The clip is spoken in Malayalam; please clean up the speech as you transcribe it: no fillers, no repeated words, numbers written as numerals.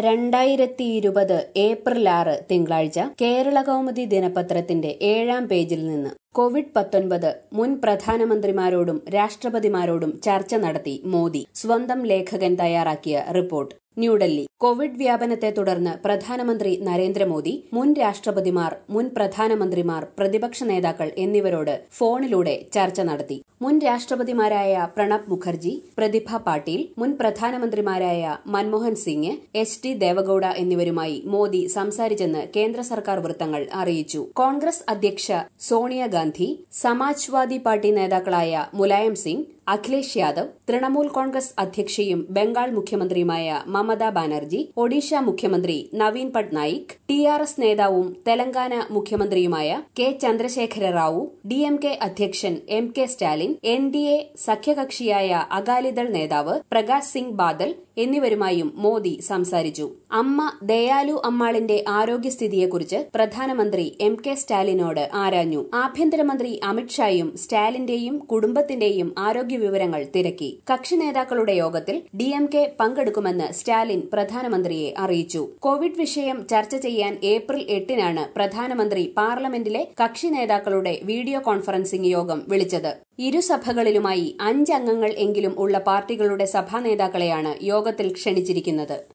2020 ഏപ്രിൽ 6 തിങ്കളാഴ്ച കേരളകൗമുദി ദിനപത്രത്തിന്റെ 7-ാം പേജിൽ നിന്ന് കോവിഡ്-19 മുൻ പ്രധാനമന്ത്രിമാരോടും രാഷ്ട്രപതിമാരോടും ചർച്ച നടത്തി മോദി. സ്വന്തം ലേഖകൻ തയ്യാറാക്കിയ റിപ്പോർട്ട്. ന്യൂഡൽഹി. കോവിഡ് വ്യാപനത്തെ തുടർന്ന് പ്രധാനമന്ത്രി നരേന്ദ്രമോദി മുൻ രാഷ്ട്രപതിമാർ, മുൻ പ്രധാനമന്ത്രിമാർ, പ്രതിപക്ഷ നേതാക്കൾ എന്നിവരോട് ഫോണിലൂടെ ചർച്ച നടത്തി. മുൻ രാഷ്ട്രപതിമാരായ പ്രണബ് മുഖർജി, പ്രതിഭ പാട്ടീൽ, മുൻ പ്രധാനമന്ത്രിമാരായ മൻമോഹൻ സിംഗ്, എച്ച്.ഡി. ദേവഗൌഡ എന്നിവരുമായി മോദി സംസാരിച്ചെന്ന് കേന്ദ്ര സർക്കാർ വൃത്തങ്ങൾ അറിയിച്ചു. കോൺഗ്രസ് അധ്യക്ഷ സോണിയാഗാന്ധി, സമാജ്വാദി പാർട്ടി നേതാക്കളായ മുലായം സിംഗ്, അഖിലേഷ് യാദവ്, തൃണമൂൽ കോൺഗ്രസ് അധ്യക്ഷയും ബംഗാൾ മുഖ്യമന്ത്രിയുമായ മമതാ ബാനർജി, ഒഡീഷ മുഖ്യമന്ത്രി നവീൻ പട്നായിക്, ടി.ആർ.എസ് നേതാവും തെലങ്കാന മുഖ്യമന്ത്രിയുമായ കെ ചന്ദ്രശേഖര റാവു, ഡി.എം.കെ അധ്യക്ഷൻ എം.കെ സ്റ്റാലിൻ, എൻ.ഡി.എ സഖ്യകക്ഷിയായ അകാലിദൾ നേതാവ് പ്രകാശ് സിംഗ് ബാദൽ എന്നിവരുമായും മോദി സംസാരിച്ചു. അമ്മ ദയാലു അമ്മാളിന്റെ ആരോഗ്യസ്ഥിതിയെക്കുറിച്ച് പ്രധാനമന്ത്രി എം.കെ സ്റ്റാലിനോട് ആരാഞ്ഞു. ആഭ്യന്തരമന്ത്രി അമിത്ഷായും സ്റ്റാലിന്റെയും കുടുംബത്തിന്റെയും ആരോഗ്യവിവരങ്ങൾ തിരക്കി. കക്ഷി നേതാക്കളുടെ യോഗത്തിൽ ഡി.എം.കെ പങ്കെടുക്കുമെന്ന് സ്റ്റാലിൻ പ്രധാനമന്ത്രിയെ അറിയിച്ചു. കോവിഡ് വിഷയം ചർച്ച ചെയ്യാൻ ഏപ്രിൽ 8-നാണ് പ്രധാനമന്ത്രി പാർലമെന്റിലെ കക്ഷി നേതാക്കളുടെ വീഡിയോ കോൺഫറൻസിംഗ് യോഗം വിളിച്ചത്. ഇരുസഭകളിലുമായി 5 അംഗങ്ങൾ എങ്കിലും ഉള്ള പാർട്ടികളുടെ സഭാ നേതാക്കളെയാണ് യോഗത്തിൽ ക്ഷണിച്ചിരിക്കുന്നത്.